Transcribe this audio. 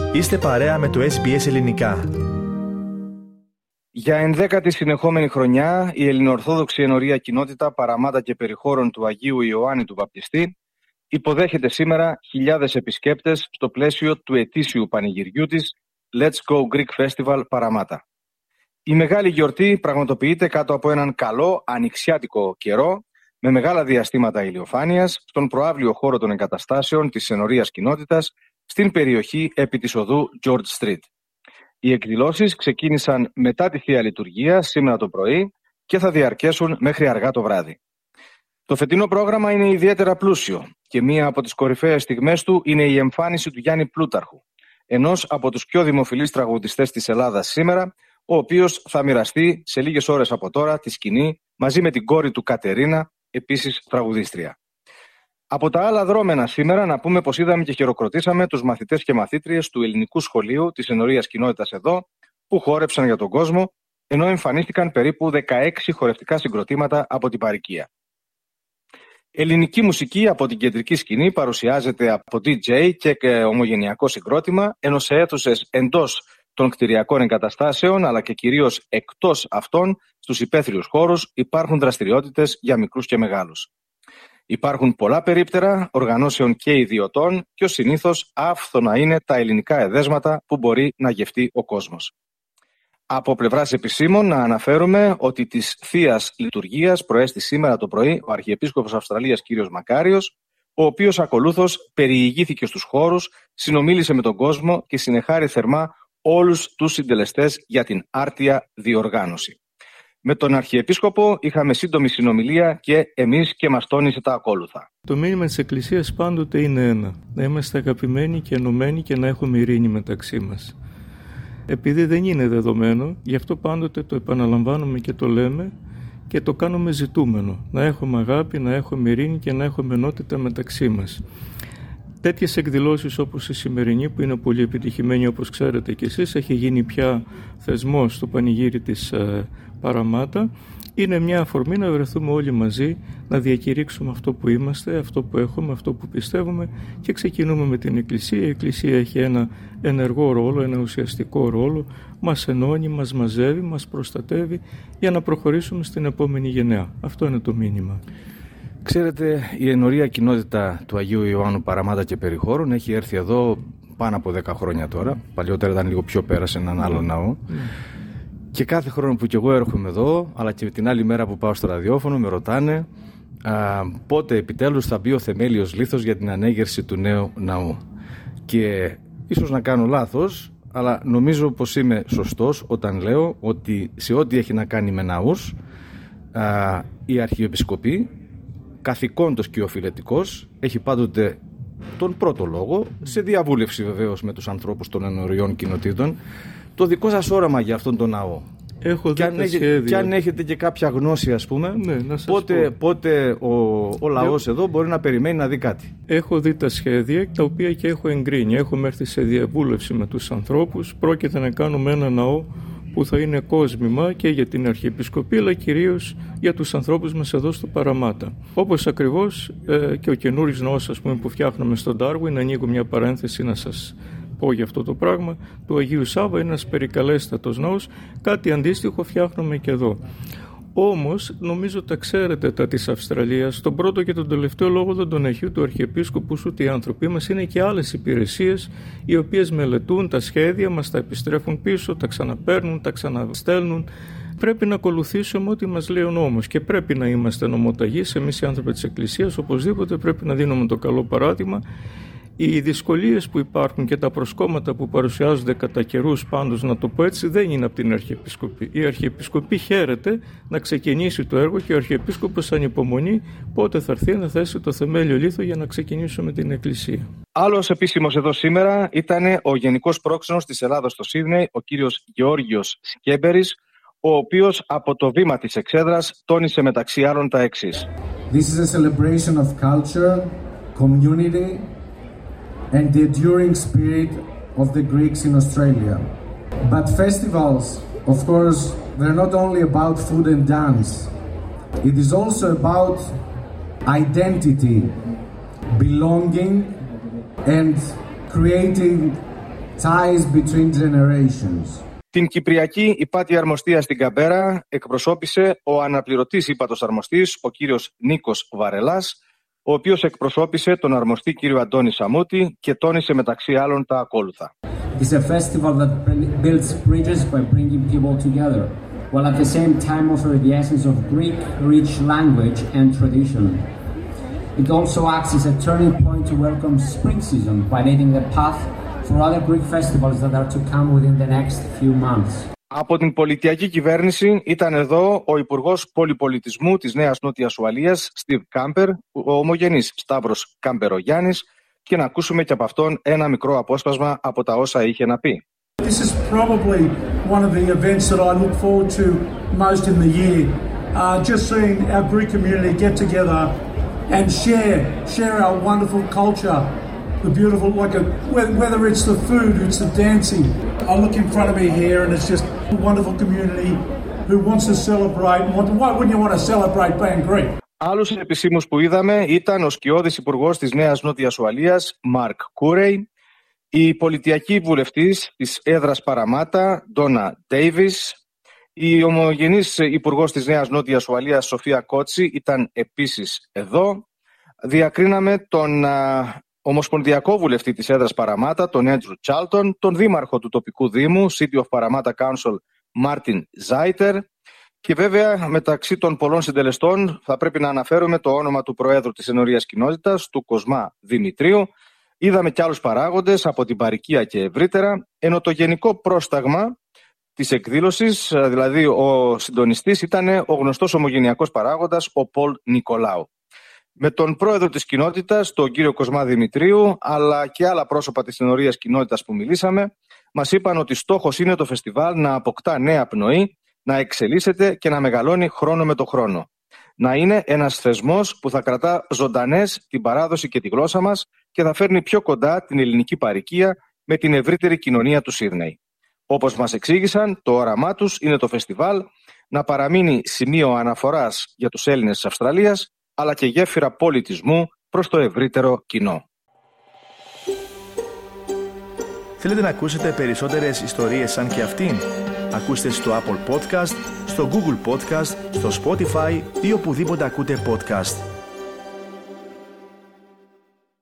Είστε παρέα με το SBS Ελληνικά. Για 11η συνεχόμενη χρονιά, η Ελληνοορθόδοξη Ενορία Κοινότητα Παραμάτα και Περιχώρων του Αγίου Ιωάννη του Βαπτιστή υποδέχεται σήμερα χιλιάδες επισκέπτες στο πλαίσιο του ετήσιου πανηγυριού της Let's Go Greek Festival Παραμάτα. Η μεγάλη γιορτή πραγματοποιείται κάτω από έναν καλό ανοιξιάτικο καιρό, με μεγάλα διαστήματα ηλιοφάνειας, στον προαύλιο χώρο των εγκαταστάσεων της Ενορίας Κοινότητας, στην περιοχή επί της οδού George Street. Οι εκδηλώσεις ξεκίνησαν μετά τη Θεία Λειτουργία σήμερα το πρωί και θα διαρκέσουν μέχρι αργά το βράδυ. Το φετινό πρόγραμμα είναι ιδιαίτερα πλούσιο και μία από τις κορυφαίες στιγμές του είναι η εμφάνιση του Γιάννη Πλούταρχου, ενός από τους πιο δημοφιλείς τραγουδιστές της Ελλάδας σήμερα, ο οποίος θα μοιραστεί σε λίγες ώρες από τώρα τη σκηνή μαζί με την κόρη του Κατερίνα, επίσης τραγουδίστρια. Από τα άλλα δρόμενα σήμερα να πούμε πως είδαμε και χειροκροτήσαμε τους μαθητές και μαθήτριες του ελληνικού σχολείου της Ενορίας Κοινότητας εδώ, που χόρεψαν για τον κόσμο, ενώ εμφανίστηκαν περίπου 16 χορευτικά συγκροτήματα από την παροικία. Ελληνική μουσική από την κεντρική σκηνή παρουσιάζεται από DJ και ομογενειακό συγκρότημα, ενώ σε αίθουσες εντός των κτηριακών εγκαταστάσεων αλλά και κυρίως εκτός αυτών, στους υπαίθριους χώρους, υπάρχουν δραστηριότητες για μικρούς και μεγάλους. Υπάρχουν πολλά περίπτερα οργανώσεων και ιδιωτών και ως συνήθως άφθονα είναι τα ελληνικά εδέσματα που μπορεί να γευτεί ο κόσμος. Από πλευράς επισήμων να αναφέρουμε ότι της Θείας Λειτουργίας προέστη σήμερα το πρωί ο Αρχιεπίσκοπος Αυστραλίας κ. Μακάριος, ο οποίος ακολούθως περιηγήθηκε στους χώρους, συνομίλησε με τον κόσμο και συνεχάρη θερμά όλους τους συντελεστές για την άρτια διοργάνωση. Με τον Αρχιεπίσκοπο είχαμε σύντομη συνομιλία και εμείς και μας τόνισε τα ακόλουθα. Το μήνυμα της Εκκλησίας πάντοτε είναι ένα. Να είμαστε αγαπημένοι και ενωμένοι και να έχουμε ειρήνη μεταξύ μας. Επειδή δεν είναι δεδομένο, γι' αυτό πάντοτε το επαναλαμβάνουμε και το λέμε και το κάνουμε ζητούμενο. Να έχουμε αγάπη, να έχουμε ειρήνη και να έχουμε ενότητα μεταξύ μας. Τέτοιες εκδηλώσεις όπως η σημερινή, που είναι πολύ επιτυχημένη όπως ξέρετε και εσείς, έχει γίνει πια θεσμός στο πανηγύρι της Παραμάτα, είναι μια αφορμή να βρεθούμε όλοι μαζί, να διακηρύξουμε αυτό που είμαστε, αυτό που έχουμε, αυτό που πιστεύουμε και ξεκινούμε με την Εκκλησία. Η Εκκλησία έχει ένα ενεργό ρόλο, ένα ουσιαστικό ρόλο, μας ενώνει, μας μαζεύει, μας προστατεύει για να προχωρήσουμε στην επόμενη γενναία. Αυτό είναι το μήνυμα. Ξέρετε, η Ενορία Κοινότητα του Αγίου Ιωάννου Παραμάτα και Περιχώρων έχει έρθει εδώ πάνω από 10 χρόνια τώρα. Παλιότερα ήταν λίγο πιο πέρα σε έναν άλλο ναό. Και κάθε χρόνο που κι εγώ έρχομαι εδώ, αλλά και την άλλη μέρα που πάω στο ραδιόφωνο, με ρωτάνε πότε επιτέλους θα μπει ο θεμέλιος λίθος για την ανέγερση του νέου ναού. Και ίσως να κάνω λάθος, αλλά νομίζω πως είμαι σωστός όταν λέω ότι σε ό,τι έχει να κάνει με ναούς, η Αρχιεπισκοπή, καθηκόντος και οφειλετικός, έχει πάντοτε τον πρώτο λόγο, σε διαβούλευση βεβαίως με τους ανθρώπους των ενωριών κοινοτήτων, το δικό σας όραμα για αυτόν τον ναό. Έχω δει τα σχέδια. Και αν έχετε και κάποια γνώση, ας πούμε, πότε ο λαός εδώ μπορεί να περιμένει να δει κάτι. Έχω δει τα σχέδια, τα οποία και έχω εγκρίνει. Έχουμε έρθει σε διαβούλευση με τους ανθρώπους. Πρόκειται να κάνουμε ένα ναό που θα είναι κόσμημα και για την Αρχιεπισκοπή, αλλά κυρίως για τους ανθρώπους μας εδώ στο Παραμάτα. Όπως ακριβώς και ο καινούριος ναός, ας πούμε, που φτιάχνουμε στον Ντάρουιν, ανοίγω μια παρένθεση να σας πω για αυτό το πράγμα, του Αγίου Σάββα, είναι ένας περικαλέστατος ναός, κάτι αντίστοιχο φτιάχνουμε και εδώ. Όμως, νομίζω τα ξέρετε τα της Αυστραλίας, τον πρώτο και τον τελευταίο λόγο δεν τον έχει ούτε ο Αρχιεπίσκοπος ούτε οι άνθρωποι μας, είναι και άλλες υπηρεσίες οι οποίες μελετούν τα σχέδια, μας τα επιστρέφουν πίσω, τα ξαναπαίρνουν, τα ξαναστέλνουν. Πρέπει να ακολουθήσουμε ό,τι μας λέει ο νόμος και πρέπει να είμαστε νομοταγείς. Εμείς οι άνθρωποι της Εκκλησίας οπωσδήποτε πρέπει να δίνουμε το καλό παράδειγμα. Οι δυσκολίες που υπάρχουν και τα προσκόμματα που παρουσιάζονται κατά καιρούς, πάντως να το πω έτσι, δεν είναι από την Αρχιεπισκοπή. Η Αρχιεπισκοπή χαίρεται να ξεκινήσει το έργο και ο Αρχιεπίσκοπος ανυπομονεί πότε θα έρθει να θέσει το θεμέλιο λίθο για να ξεκινήσουμε την Εκκλησία. Άλλος επίσημος εδώ σήμερα ήταν ο Γενικός Πρόξενος της Ελλάδας στο Σίδνεϊ, ο κύριος Γεώργιος Σκέμπερης, ο οποίος από το βήμα της εξέδρας τόνισε μεταξύ άλλων τα εξής. This is a celebration of culture, community and the enduring spirit of the Greeks in Australia. But festivals, of course, they're not only about food and dance. It is also about identity, belonging and creating ties between generations. Την Κυπριακή Υπάτη Αρμοστία στην Καμπέρα εκπροσώπησε ο αναπληρωτής ύπατος αρμοστής, ο κύριος Νίκος Βαρελάς, ο οποίος εκπροσώπησε τον αρμοστή κύριο Αντώνη Σαμούτη και τόνισε μεταξύ άλλων τα ακόλουθα. It's a festival that builds bridges by bringing people together, while at the same time offering the essence of Greek rich language and tradition. It also acts as a turning point to welcome spring season by leading the path for other Greek festivals that are to come within the next few months. Από την πολιτιακή κυβέρνηση ήταν εδώ ο Υπουργός Πολυπολιτισμού της Νέας Νότιας Ουαλίας, Στιβ Κάμπερ, ο ομογενής Σταύρος Καμπερογιάννης, και να ακούσουμε και από αυτόν ένα μικρό απόσπασμα από τα όσα είχε να πει. This is probably one of the events that I look forward to most in the year. Just seeing our Greek community get together and share our wonderful culture, the beautiful, whether it's the food, it's the dancing. I look in front of me here and it's just a wonderful community who wants to celebrate. Why wouldn't you want to celebrate being Greek? Άλλους επισήμους που είδαμε ήταν ο σκιώδης υπουργός της Νέας Νότιας Ουαλίας, Μαρκ Κούρεϊ, η πολιτιακή βουλευτής της έδρας Παραμάτα, Ντόνα Ντέιβις, η ομογενής υπουργός της Νέας Νότιας Ουαλίας, Σοφία Κότσι, ήταν επίσης εδώ. Διακρίναμε τον ομοσπονδιακό βουλευτή της έδρας Παραμάτα, τον Έντρου Τσάλτον, τον δήμαρχο του τοπικού δήμου, City of Parramatta Council, Μάρτιν Ζάιτερ, και βέβαια μεταξύ των πολλών συντελεστών θα πρέπει να αναφέρουμε το όνομα του Προέδρου της Ενορίας Κοινότητας, του Κοσμά Δημητρίου. Είδαμε και άλλους παράγοντες από την παροικία και ευρύτερα, ενώ το γενικό πρόσταγμα της εκδήλωσης, δηλαδή ο συντονιστής, ήταν ο γνωστός ομογενειακός παράγοντας, ο Πολ Νικολάου. Με τον πρόεδρο της κοινότητας, τον κύριο Κοσμά Δημητρίου, αλλά και άλλα πρόσωπα της Ενορίας Κοινότητας που μιλήσαμε, μας είπαν ότι στόχος είναι το φεστιβάλ να αποκτά νέα πνοή, να εξελίσσεται και να μεγαλώνει χρόνο με το χρόνο. Να είναι ένας θεσμός που θα κρατά ζωντανές την παράδοση και τη γλώσσα μας και θα φέρνει πιο κοντά την ελληνική παροικία με την ευρύτερη κοινωνία του Σίδνεϊ. Όπως μας εξήγησαν, το όραμά τους είναι το φεστιβάλ να παραμείνει σημείο αναφοράς για τους Έλληνες της Αυστραλίας, αλλά και γέφυρα πολιτισμού προς το ευρύτερο κοινό. Θέλετε να ακούσετε περισσότερες ιστορίες σαν και αυτήν? Ακούστε στο Apple Podcast, στο Google Podcast, στο Spotify ή οπουδήποτε ακούτε podcast.